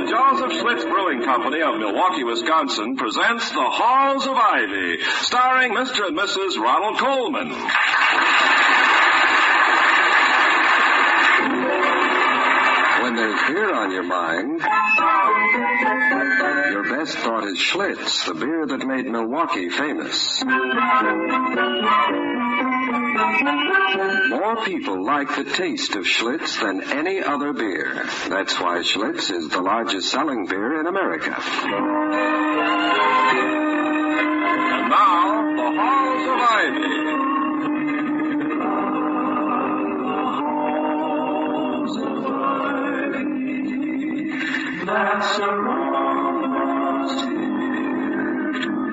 The Joseph Schlitz Brewing Company of Milwaukee, Wisconsin presents The Halls of Ivy, starring Mr. and Mrs. Ronald Coleman. When there's beer on your mind, your best thought is Schlitz, the beer that made Milwaukee famous. More people like the taste of Schlitz than any other beer. That's why Schlitz is the largest selling beer in America. And now, the Halls of Ivy. That surround us here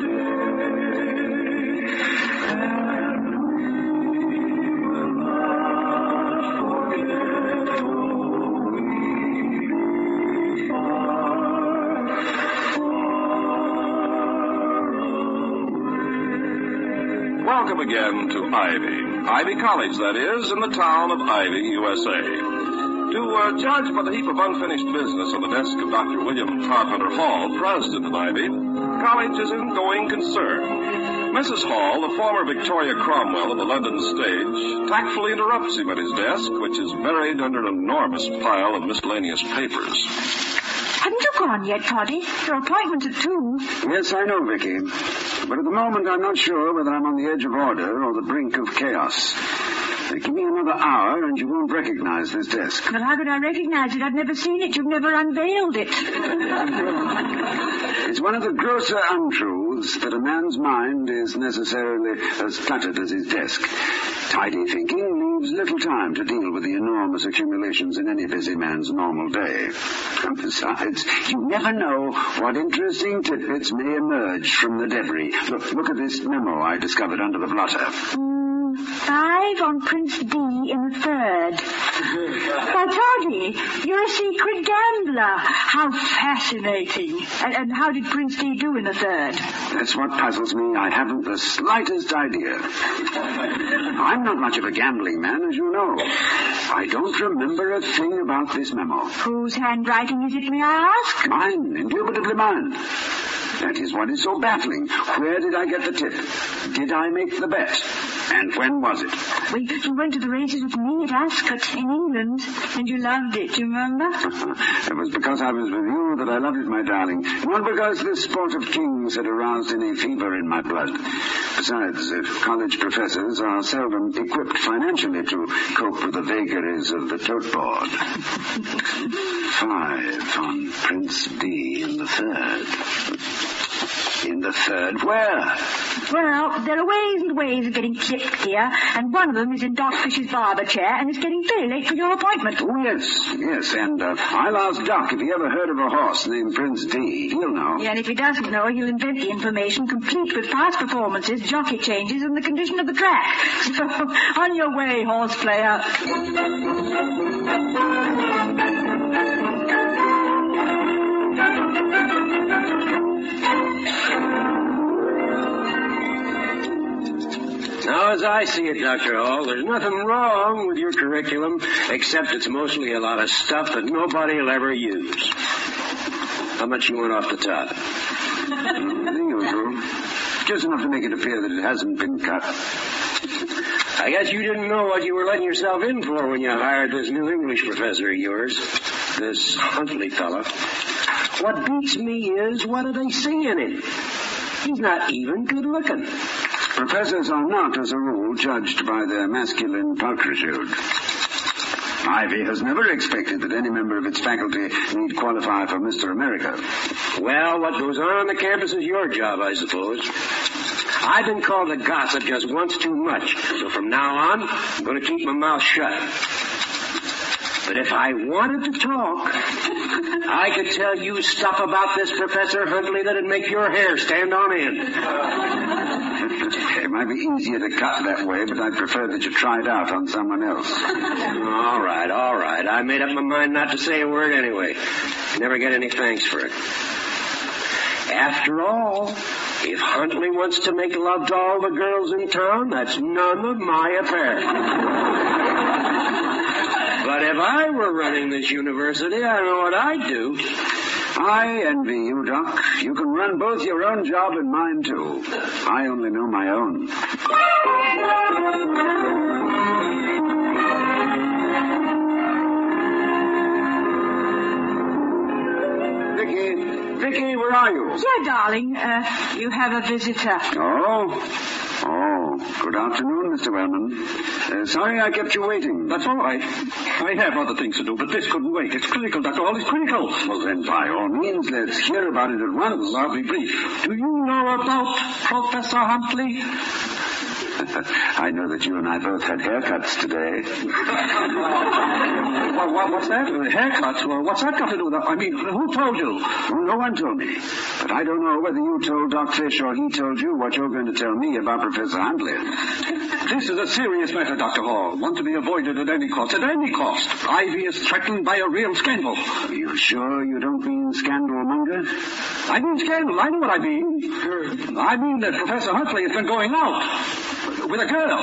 today, and we will not forget, though we away. Welcome again to Ivy College, that is, in the town of Ivy, USA. To judge by the heap of unfinished business on the desk of Dr. William Carpenter Hall, president of Ivy, college is in going concern. Mrs. Hall, the former Victoria Cromwell of the London stage, tactfully interrupts him at his desk, which is buried under an enormous pile of miscellaneous papers. Haven't you gone yet, Toddy? Your appointment's at 2. Yes, I know, Vicky. But at the moment, I'm not sure whether I'm on the edge of order or the brink of chaos. Give me another hour and you won't recognize this desk. Well, how could I recognize it? I've never seen it. You've never unveiled it. It's one of the grosser untruths that a man's mind is necessarily as cluttered as his desk. Tidy thinking leaves little time to deal with the enormous accumulations in any busy man's normal day. And besides, you never know what interesting tidbits may emerge from the debris. Look at this memo I discovered under the blotter. 5 on Prince D in the 3rd. Why, Toddy, you're a secret gambler. How fascinating. And how did Prince D do in the 3rd? That's what puzzles me. I haven't the slightest idea. I'm not much of a gambling man, as you know. I don't remember a thing about this memo. Whose handwriting is it, may I ask? Mine, indubitably mine. That is what is so baffling. Where did I get the tip? Did I make the bet? And when was it? Well, you went to the races with me at Ascot in England, and you loved it, you remember? It was because I was with you that I loved it, my darling. Not because the sport of kings had aroused any fever in my blood. Besides, college professors are seldom equipped financially to cope with the vagaries of the tote board. 5 on Prince D in the 3rd. In the 3rd, where? Well, there are ways and ways of getting clipped here, and one of them is in Doc Fish's barber chair, and it's getting very late for your appointment. Oh, yes, and I'll ask Doc if he ever heard of a horse named Prince D. He'll know. Yeah, and if he doesn't know, he'll invent the information, complete with past performances, jockey changes, and the condition of the track. So, on your way, horse player. Now, as I see it, Dr. Hall, there's nothing wrong with your curriculum, except it's mostly a lot of stuff that nobody will ever use. How much you want off the top? The usual. Just enough to make it appear that it hasn't been cut. I guess you didn't know what you were letting yourself in for when you hired this new English professor of yours, this Huntley fella. What beats me is, what do they see in him? He's not even good looking. Professors are not, as a rule, judged by their masculine pulchritude. Ivy has never expected that any member of its faculty need qualify for Mr. America. Well, what goes on the campus is your job, I suppose. I've been called a gossip just once too much, so from now on, I'm going to keep my mouth shut. But if I wanted to talk, I could tell you stuff about this Professor Huntley that'd make your hair stand on end. It might be easier to cut that way, but I'd prefer that you try it out on someone else. All right. I made up my mind not to say a word anyway. Never get any thanks for it. After all, if Huntley wants to make love to all the girls in town, that's none of my affair. But if I were running this university, I know what I'd do. I envy you, Doc. You can run both your own job and mine, too. I only know my own. Vicky, where are you? Yeah, darling. You have a visitor. Oh, good afternoon, Mr. Wellman. Sorry I kept you waiting. That's all right. I have other things to do, but this couldn't wait. It's critical, Dr. Hall. It's critical. Well, then, by all means, let's hear about it at once. I'll be brief. Do you know about Professor Huntley? I know that you and I both had haircuts today. What's that? Haircuts? Well, what's that got to do with that? I mean, who told you? Well, no one told me. But I don't know whether you told Doc Fish or he told you what you're going to tell me about Professor Huntley. This is a serious matter, Dr. Hall. One to be avoided at any cost. At any cost. Ivy is threatened by a real scandal. Are you sure you don't mean scandalmonger? I mean scandal. I know what I mean. I mean that Professor Huntley has been going out with a girl.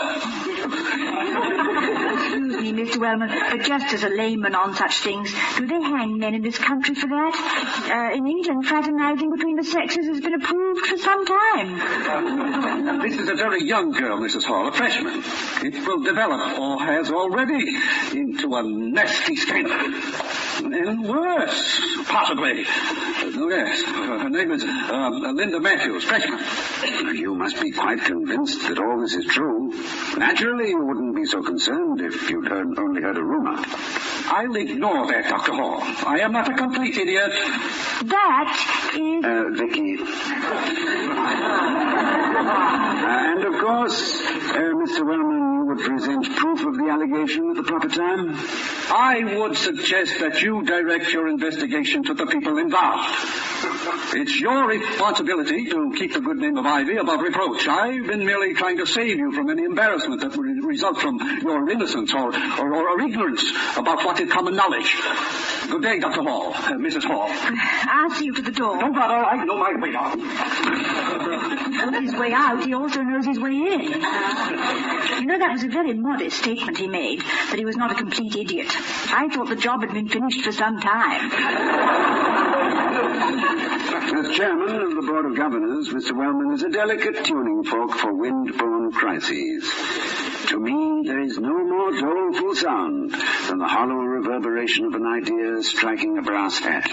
Excuse me, Mr. Wellman, but just as a layman on such things, do they hang men in this country for that? In England, fraternizing between the sexes has been approved for some time. This is a very young girl, Mrs. Hall, a freshman. It will develop, or has already, into a nasty scandal. And worse, possibly. Yes, her name is Linda Matthews, freshman. You must be quite convinced that all this is true. Naturally, you wouldn't be so concerned if you'd only heard a rumor. I'll ignore that, Dr. Hall. I am not a complete idiot. That is... Vicky. And of course, Mr. Wellman, you would present proof of the allegation at the proper time? I would suggest that you direct your investigation to the people involved. It's your responsibility to keep the good name of Ivy above reproach. I've been merely trying to save you from any embarrassment that would result from your innocence or ignorance about what is common knowledge. Good day, Dr. Hall. Mrs. Hall. I'll see you to the door. Don't bother. I know my way out. He knows his way out. He also knows his way in. You know, that was a very modest statement he made, that he was not a complete idiot. I thought the job had been finished for some time. As chairman of the Board of Governors, Mr. Wellman is a delicate tuning fork for wind-borne crises. To me, there is no more doleful sound than the hollow reverberation of an idea striking a brass hat.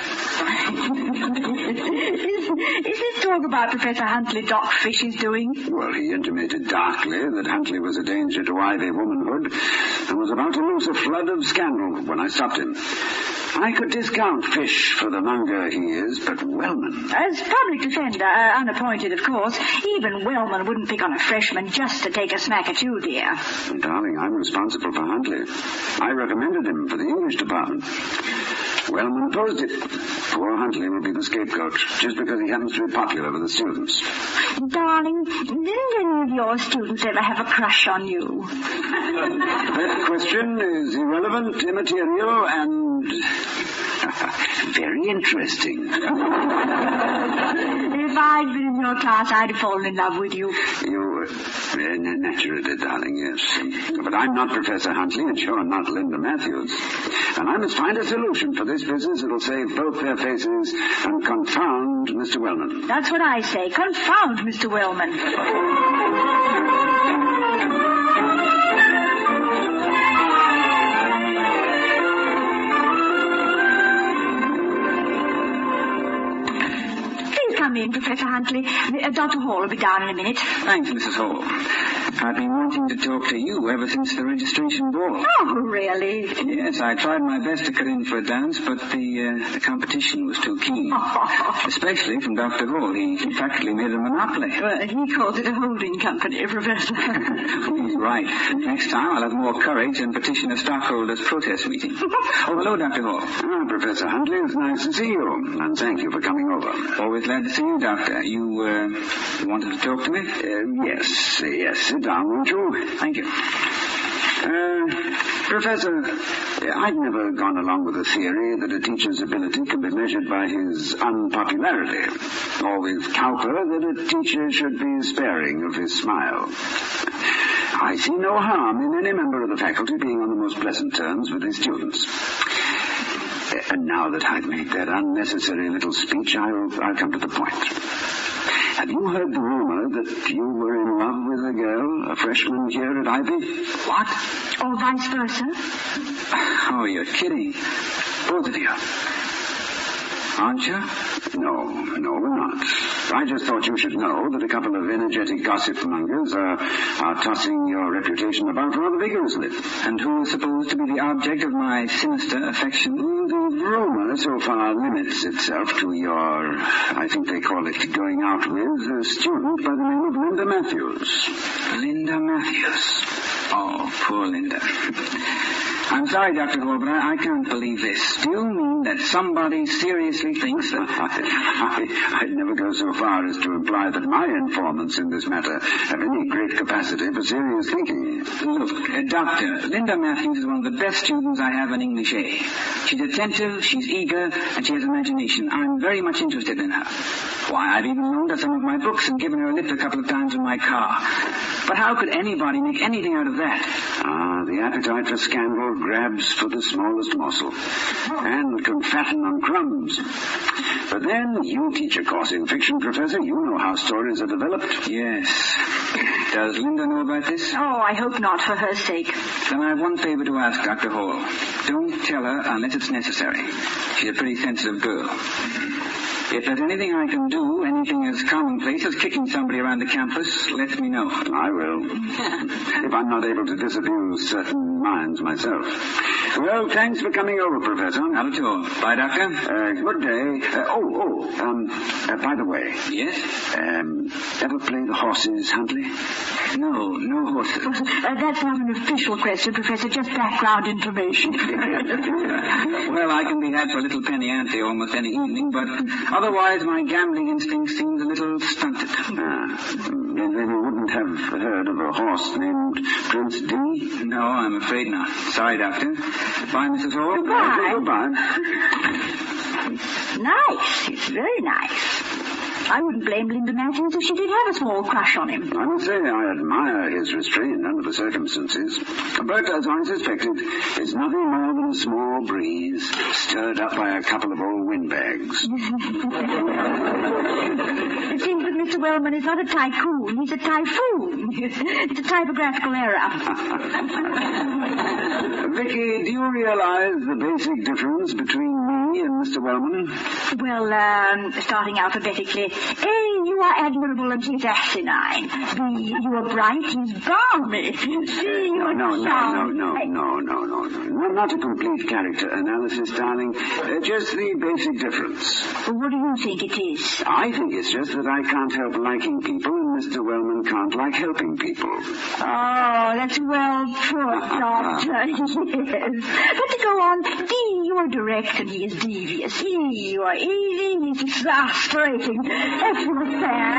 Is this talk about Professor Huntley Doc Fish is doing? Well, he intimated darkly that Huntley was a danger to Ivy womanhood and was about to loose a flood of scandal when I stopped him. I could discount Fish for the monger he is, but Wellman... As public defender, unappointed, of course, even Wellman wouldn't pick on a freshman just to take a smack at you, dear. Darling, I'm responsible for Huntley. I recommended him for the English department. Wellman opposed it. Poor Huntley will be the scapegoat, just because he happens to be popular with the students. Darling, didn't any of your students ever have a crush on you? That question is irrelevant, immaterial, and... very interesting. If I'd been in your class, I'd have fallen in love with you. You, naturally, darling, yes. But I'm not Professor Huntley, and you're not Linda Matthews. And I must find a solution for this business that'll save both their faces and confound Mr. Wellman. That's what I say. Confound Mr. Wellman. Come in, Professor Huntley. Dr. Hall will be down in a minute. Thanks, Mrs. Hall. I've been wanting to talk to you ever since the registration ball. Oh, really? Yes, I tried my best to cut in for a dance, but the competition was too keen. Especially from Dr. Hall. He practically made a monopoly. Well, he calls it a holding company, Professor. He's right. Next time I'll have more courage and petition a stockholders' protest meeting. Oh, hello, Dr. Hall. Ah, Professor Huntley, it's nice to see you, and thank you for coming over. Always glad to see you, Doctor. You wanted to talk to me? Yes. Sit down, won't you? Thank you. Professor, I've never gone along with the theory that a teacher's ability can be measured by his unpopularity, or with Cowper that a teacher should be sparing of his smile. I see no harm in any member of the faculty being on the most pleasant terms with his students. And now that I've made that unnecessary little speech, I'll come to the point. Have you heard the rumor that you were in love with a girl, a freshman here at Ivy? What? Or vice versa? Oh, you're kidding. Both of you. Aren't you? No, we're not. I just thought you should know that a couple of energetic gossip mongers are tossing your reputation about rather vigorously. And who is supposed to be the object of my sinister affection? The rumor so far limits itself to your, I think they call it going out with, a student by the name of Linda Matthews. Linda Matthews. Oh, poor Linda. I'm sorry, Dr. Hall, but I can't believe this. Do you mean that somebody seriously thinks that... I'd never go so far as to imply that my informants in this matter have any great capacity for serious thinking. Look, Doctor, Linda Matthews is one of the best students I have in English A. She's attentive, she's eager, and she has imagination. I'm very much interested in her. Why, I've even loaned her some of my books and given her a lift a couple of times in my car. But how could anybody make anything out of that? The appetite for scandal grabs for the smallest morsel and can fatten on crumbs. But then, you teach a course in fiction, Professor. You know how stories are developed. Yes. Does Linda know about this? Oh, I hope not, for her sake. Then I have one favor to ask, Dr. Hall. Don't tell her unless it's necessary. She's a pretty sensitive girl. If there's anything I can do, anything as commonplace as kicking somebody around the campus, let me know. I will. If I'm not able to disabuse certain minds myself. Well, thanks for coming over, Professor. Not at all. Bye, Doctor. Good day. By the way. Yes? Ever play the horses, Huntley? No horses. That's not an official question, Professor, just background information. Well, I can be had for a little penny ante almost any evening, but otherwise my gambling instinct seems a little stunted. Then you wouldn't have heard of a horse named Prince D? No, I'm afraid not. Sorry, Doctor. Bye, Mrs. Hall. Goodbye. Goodbye. Nice. It's very nice. I wouldn't blame Linda Matthews if she did have a small crush on him. I must say I admire his restraint under the circumstances. But, as I suspected, it's nothing more than a small breeze stirred up by a couple of old windbags. It seems that Mr. Wellman is not a tycoon, he's a typhoon. It's a typographical error. Vicky, do you realize the basic difference between me and Mr. Wellman? Well, starting alphabetically, A, you are admirable and he's asinine. B, you are bright, he's balmy. C, you are No. Not a complete character analysis, darling. Just the basic difference. Well, what do you think it is? I think it's just that I can't help liking people and Mr. Wellman can't like helping people. Oh, that's well put, Doctor. Yes. But to go on, D, you are direct and he is devious. E, you are easy, he's exasperating. F, you are fair.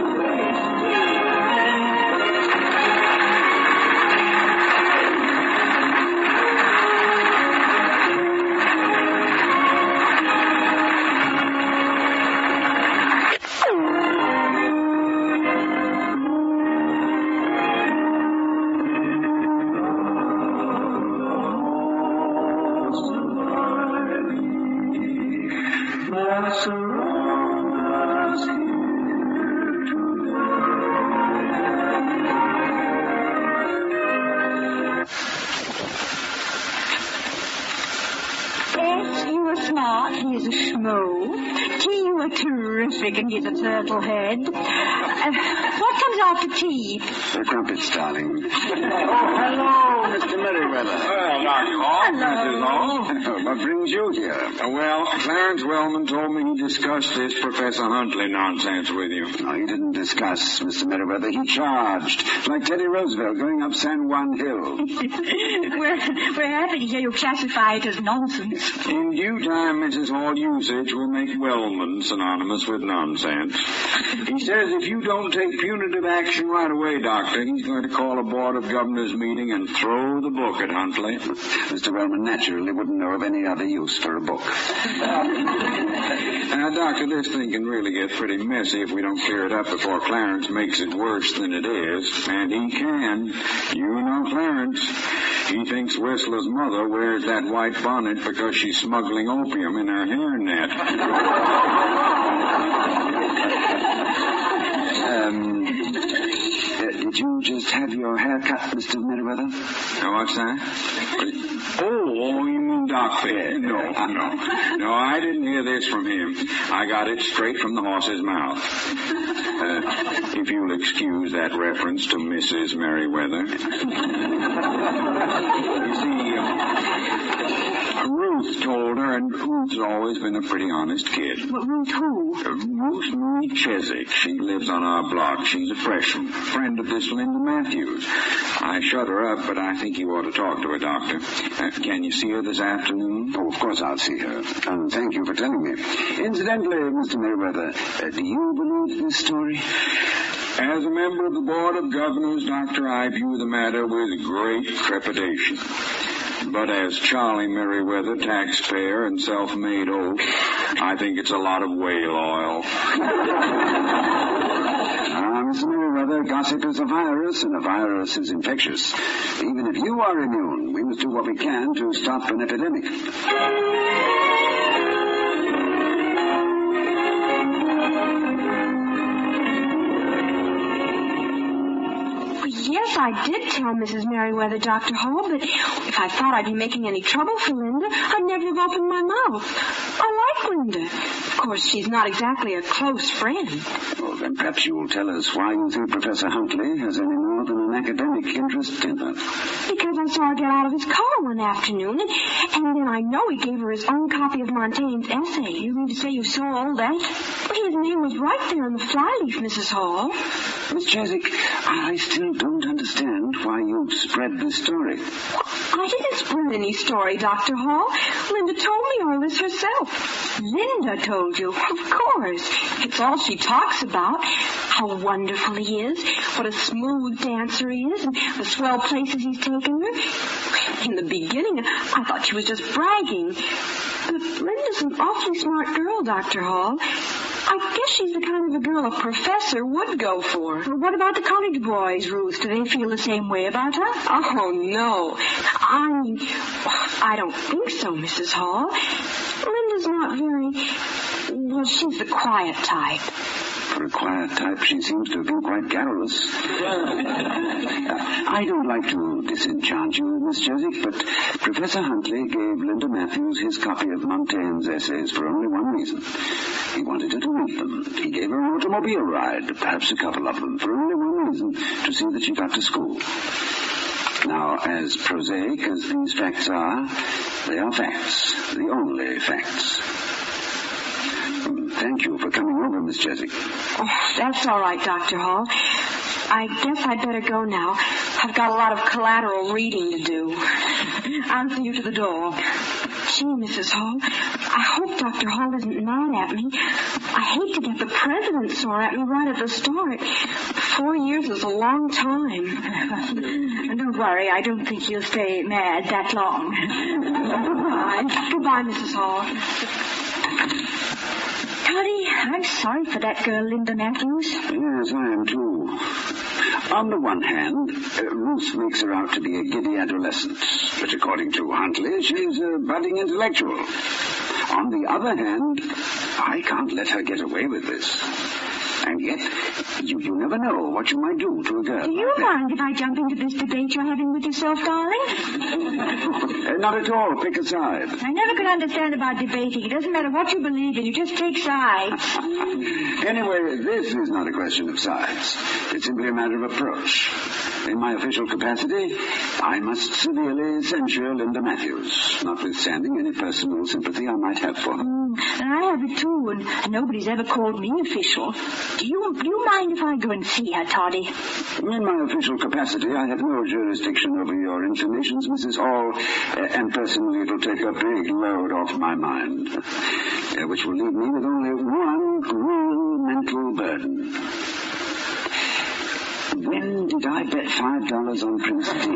Terrific, and he's a turtle head. What comes after tea? The crumpets, darling. Hello, Mr. Merriweather. Well, Dr. Hall. Hello. Mrs. Hall. What brings you here? Well, Clarence Wellman told me he discussed this Professor Huntley nonsense with you. No, he didn't discuss, Mr. Merriweather. He charged, like Teddy Roosevelt going up San Juan Hill. We're happy to hear you classify it as nonsense. In due time, Mrs. Hall, usage will make Wellman synonymous with nonsense. He says if you don't take punitive action right away, Doctor, he's going to call a Board of Governors meeting and throw the book at Huntley. Mr. Wellman naturally wouldn't know of any other use for a book. Now, Doctor, this thing can really get pretty messy if we don't clear it up before Clarence makes it worse than it is. And he can. You know Clarence. He thinks Whistler's mother wears that white bonnet because she's smuggling opium in her hairnet. Did you just have your hair cut, Mr. Merriweather? What's that? Oh, you mean Doctor? No, I didn't hear this from him. I got it straight from the horse's mouth. If you'll excuse that reference to Mrs. Merriweather. You see, Ruth told her, and Ruth's always been a pretty honest kid. But Ruth who? Ruth Marie Chesak. She lives on our block. She's a freshman, friend of this Linda Matthews. I shut her up, but I think you ought to talk to her, Doctor. Can you see her this afternoon? Oh, of course I'll see her. And thank you for telling me. Incidentally, Mr. Merriweather, do you believe this story? As a member of the Board of Governors, Doctor, I view the matter with great trepidation. But as Charlie Merriweather, taxpayer and self-made oaf, I think it's a lot of whale oil. Mr. Merriweather, gossip is a virus, and a virus is infectious. Even if you are immune, we must do what we can to stop an epidemic. Yes, I did tell Mrs. Merriweather, Dr. Hall, but if I thought I'd be making any trouble for Linda, I'd never have opened my mouth. I like Linda. Of course, she's not exactly a close friend. Well, then perhaps you'll tell us why you think Professor Huntley has any more than an academic interest in her. Because I saw her get out of his car one afternoon, and then I know he gave her his own copy of Montaigne's essay. You mean to say you saw all that? Well, his name was right there on the flyleaf, Mrs. Hall. Miss Chesak, I still don't understand why you spread this story. I didn't spread any story, Dr. Hall. Linda told me all this herself. Linda told you? Of course. It's all she talks about. How wonderful he is, what a smooth dancer he is, and the swell places he's taken her. In the beginning, I thought she was just bragging. But Linda's an awfully smart girl, Dr. Hall. I guess she's the kind of a girl a professor would go for. Well, what about the college boys, Ruth? Do they feel the same way about her? Oh, no. I don't think so, Mrs. Hall. Linda's not very... Well, she's the quiet type. For a quiet type, she seems to have been quite garrulous. I don't like to disenchant you, Miss Chesak, but Professor Huntley gave Linda Matthews his copy of Montaigne's essays for only one reason. He wanted her to read them. He gave her an automobile ride, perhaps a couple of them, for only one reason, to see that she got to school. Now, as prosaic as these facts are, they are facts, the only facts. Thank you for coming over, Miss Chesak. Oh, that's all right, Dr. Hall. I guess I'd better go now. I've got a lot of collateral reading to do. I'll see you to the door. Gee, Mrs. Hall, I hope Dr. Hall isn't mad at me. I hate to get the president sore at me right at the start. 4 years is a long time. Don't worry, I don't think you'll stay mad that long. Goodbye. Goodbye, Mrs. Hall. Toddy, I'm sorry for that girl, Linda Matthews. Yes, I am too. On the one hand, Ruth makes her out to be a giddy adolescent, but according to Huntley, she's a budding intellectual. On the other hand, I can't let her get away with this. And yet, you never know what you might do to a girl. Do you mind if I jump into this debate you're having with yourself, darling? Not at all. Pick a side. I never could understand about debating. It doesn't matter what you believe in. You just take sides. Anyway, this is not a question of sides. It's simply a matter of approach. In my official capacity, I must severely censure Linda Matthews, notwithstanding any personal sympathy I might have for her. And I have it too, and nobody's ever called me official. Do you mind if I go and see her, Toddy? In my official capacity, I have no jurisdiction over your inclinations, Mrs. Hall, and personally it'll take a big load off my mind, which will leave me with only one real mental burden. When did I bet $5 on Prince D?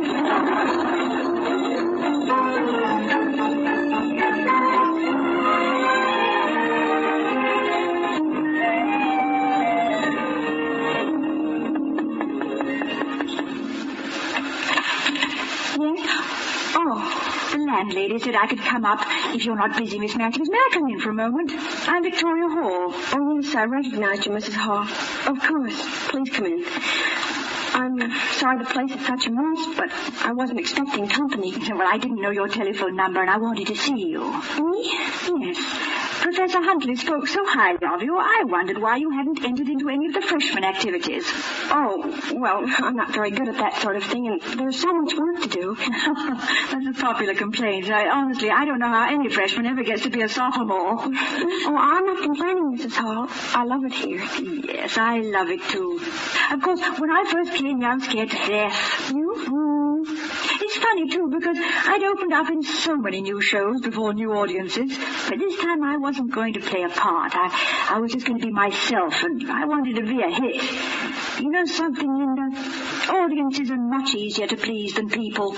Oh. The landlady said I could come up if you're not busy, Miss Matthews. May I come in for a moment? I'm Victoria Hall. Oh, yes, I recognized you, Mrs. Hall. Of course. Please come in. I'm sorry the place is such a mess, but I wasn't expecting company. Well, I didn't know your telephone number, and I wanted to see you. Me? Yes. Professor Huntley spoke so highly of you, I wondered why you hadn't entered into any of the freshman activities. Oh, well, I'm not very good at that sort of thing, and there's so much work to do. That's a popular complaint. Honestly, I don't know how any freshman ever gets to be a sophomore. Oh, I'm not complaining, Mrs. Hall. I love it here. Yes, I love it, too. Of course, when I first came here, I was scared to death. You? It's funny, too, because I'd opened up in so many new shows before new audiences, but this time I wasn't going to play a part. I was just going to be myself, and I wanted to be a hit. You know something, Linda? Audiences are much easier to please than people.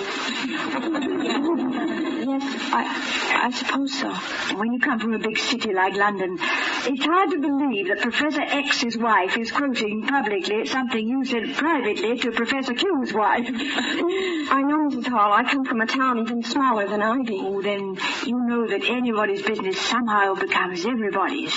Yes, I suppose so. When you come from a big city like London, it's hard to believe that Professor X's wife is quoting publicly something you said privately to Professor Q's wife. I know, Mrs. Hall. I come from a town even smaller than Ivy. Oh, then you know that anybody's business somehow becomes everybody's.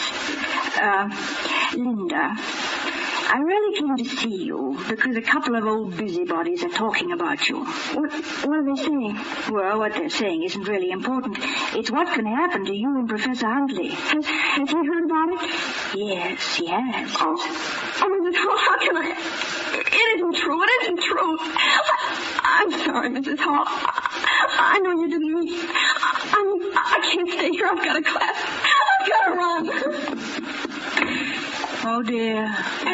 Linda, I really came to see you because a couple of old busybodies are talking about you. What are they saying? Well, what they're saying isn't really important. It's what can happen to you and Professor Huntley. Has he heard about it? Yes, he has. Oh, Mrs. Hall, how can I... It isn't true. It isn't true. I'm sorry, Mrs. Hall. I know you didn't mean... I can't stay here. I've got a class. I've got to run. Oh, dear.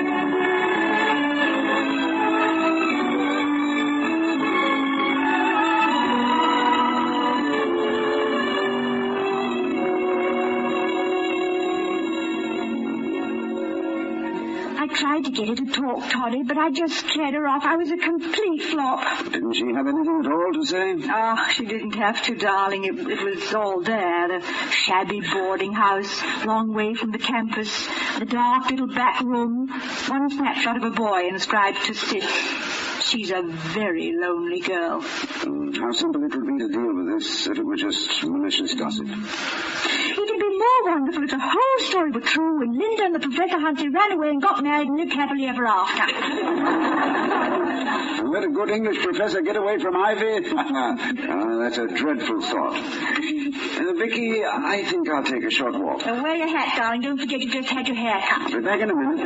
I tried to get her to talk, Toddy, but I just scared her off. I was a complete flop. Didn't she have anything at all to say? Oh, she didn't have to, darling. It was all there. The shabby boarding house, long way from the campus, the dark little back room, one snapshot of a boy inscribed to sit. She's a very lonely girl. How simple it would be to deal with this if it were just malicious gossip. It'd be more wonderful if the whole story were true and Linda and the Professor Huntley ran away and got married and lived happily ever after. Let a good English professor get away from Ivy? That's a dreadful thought. Vicky, I think I'll take a short walk. Wear your hat, darling. Don't forget you just had your hair cut. I'll be back in a minute.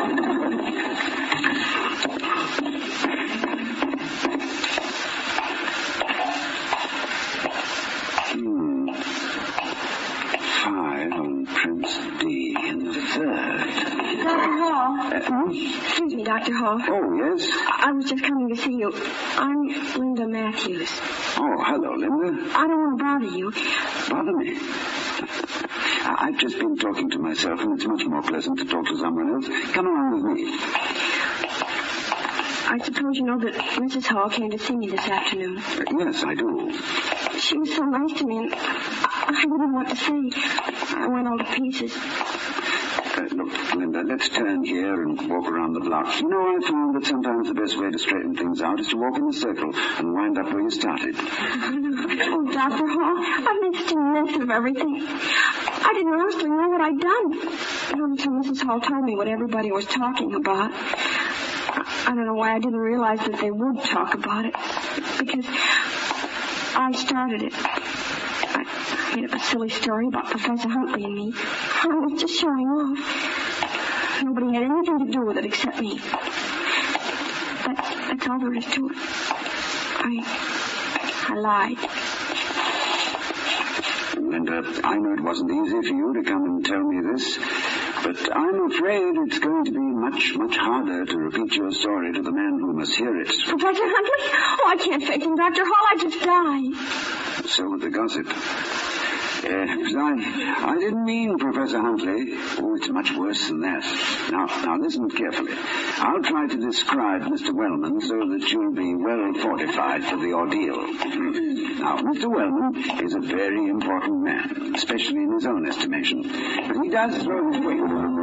Excuse me, Dr. Hall. Oh, yes? I was just coming to see you. I'm Linda Matthews. Oh, hello, Linda. I don't want to bother you. Bother me? I've just been talking to myself, and it's much more pleasant to talk to someone else. Come along with me. I suppose you know that Mrs. Hall came to see me this afternoon. Yes, I do. She was so nice to me, and I didn't know what to say. I went all to pieces. Look, Linda, let's turn here and walk around the block. You know, I found that sometimes the best way to straighten things out is to walk in a circle and wind up where you started. Oh, Dr. Hall, I've made such a mess of everything. I didn't honestly know what I'd done. Not until Mrs. Hall told me what everybody was talking about. I don't know why I didn't realize that they would talk about it. Because I started it. I made up a silly story about Professor Huntley and me. I was just showing off. Nobody had anything to do with it except me. That's all there is to it. I lied. Linda, I know it wasn't easy for you to come and tell me this, but I'm afraid it's going to be much, much harder to repeat your story to the man who must hear it. Professor Huntley? Oh, I can't face him, Dr. Hall. I'd just die. So would the gossip. I didn't mean Professor Huntley. Oh, it's much worse than that. Now listen carefully. I'll try to describe Mr. Wellman so that you'll be well fortified for the ordeal. Now, Mr. Wellman is a very important man, especially in his own estimation. But he does throw his weight around.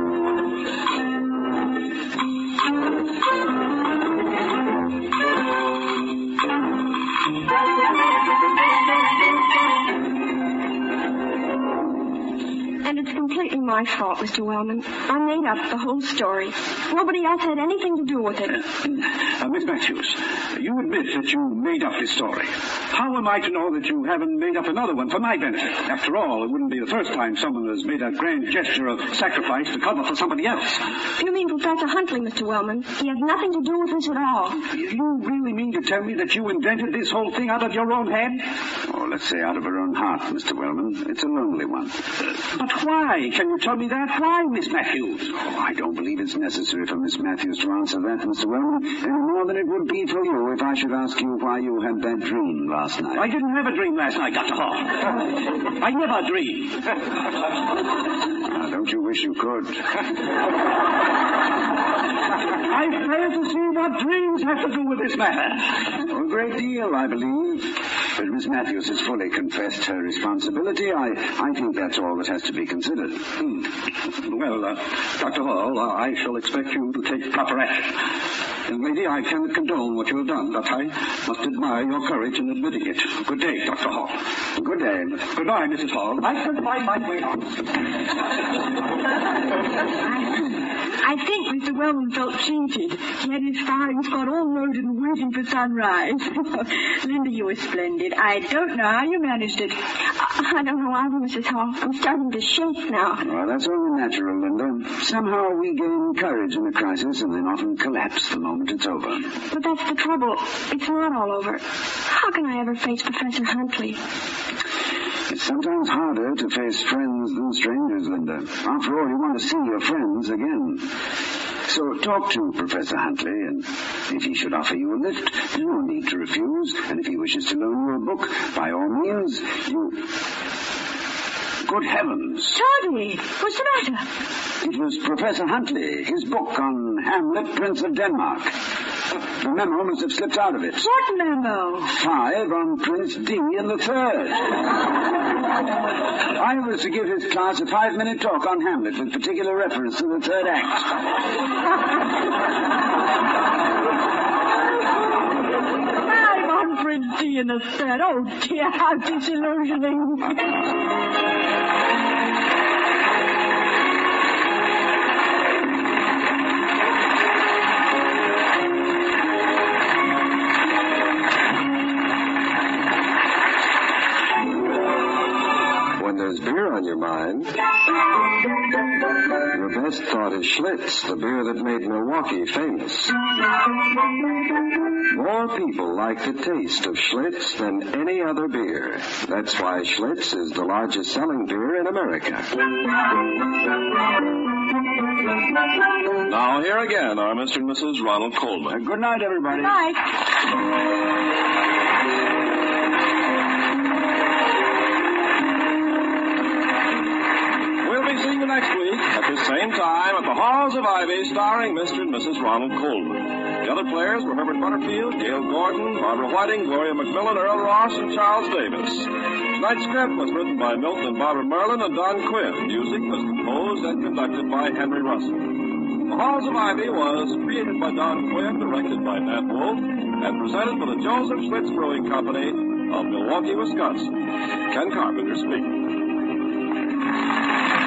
And it's completely my fault, Mr. Wellman. I made up the whole story. Nobody else had anything to do with it. Miss Matthews, you admit that you made up this story. How am I to know that you haven't made up another one for my benefit? After all, it wouldn't be the first time someone has made a grand gesture of sacrifice to cover for somebody else. You mean Professor Huntley, Mr. Wellman? He has nothing to do with this at all. You really mean to tell me that you invented this whole thing out of your own head? Or let's say out of her own heart, Mr. Wellman. It's a lonely one. But why? Can you tell me that? Why, Miss Matthews? Oh, I don't believe it's necessary for Miss Matthews to answer that, Mr. Wellman, any more than it would be for you if I should ask you why you had that dream last night. I didn't have a dream last night, Dr. Hall. I never dream. Now, don't you wish you could? I fail to see what dreams have to do with this matter. Oh, a great deal, I believe. But Miss Matthews has fully confessed her responsibility. I think that's all that has to be considered. Well, Dr. Hall, I shall expect you to take proper action. Young lady, I cannot condone what you have done, but I must admire your courage in admitting it. Good day, Dr. Hall. Good day. Goodbye, Mrs. Hall. I shall find my way on. I think Mr. Wellman felt cheated. He had his firing squad all loaded and waiting for sunrise. Linda, you were splendid. I don't know how you managed it. I don't know either, Mrs. Hall. I'm starting to shake now. Well, that's only natural, Linda. Somehow we gain courage in a crisis and then often collapse the moment it's over. But that's the trouble. It's not all over. How can I ever face Professor Huntley? It's sometimes harder to face friends than strangers, Linda. After all, you want to see your friends again. So talk to Professor Huntley, and if he should offer you a lift, there's no need to refuse. And if he wishes to loan you a book, by all means, you... Good heavens. Toddy, what's the matter? It was Professor Huntley, his book on Hamlet, Prince of Denmark. The memo must have slipped out of it. What memo? 5 on Prince D in the third. I was to give his class a 5-minute talk on Hamlet with particular reference to the third act. 5 on Prince D in the third. Oh, dear, how disillusioning. There's beer on your mind, your best thought is Schlitz, the beer that made Milwaukee famous. More people like the taste of Schlitz than any other beer. That's why Schlitz is the largest selling beer in America. Now, here again are Mr. and Mrs. Ronald Colman. Good night, everybody. Good night. See you next week at the same time at the Halls of Ivy, starring Mr. and Mrs. Ronald Colman. The other players were Herbert Butterfield, Gail Gordon, Barbara Whiting, Gloria McMillan, Earl Ross, and Charles Davis. Tonight's script was written by Milton and Barbara Merlin and Don Quinn. Music was composed and conducted by Henry Russell. The Halls of Ivy was created by Don Quinn, directed by Nat Wolf, and presented by the Joseph Schlitz Brewing Company of Milwaukee, Wisconsin. Ken Carpenter speaking.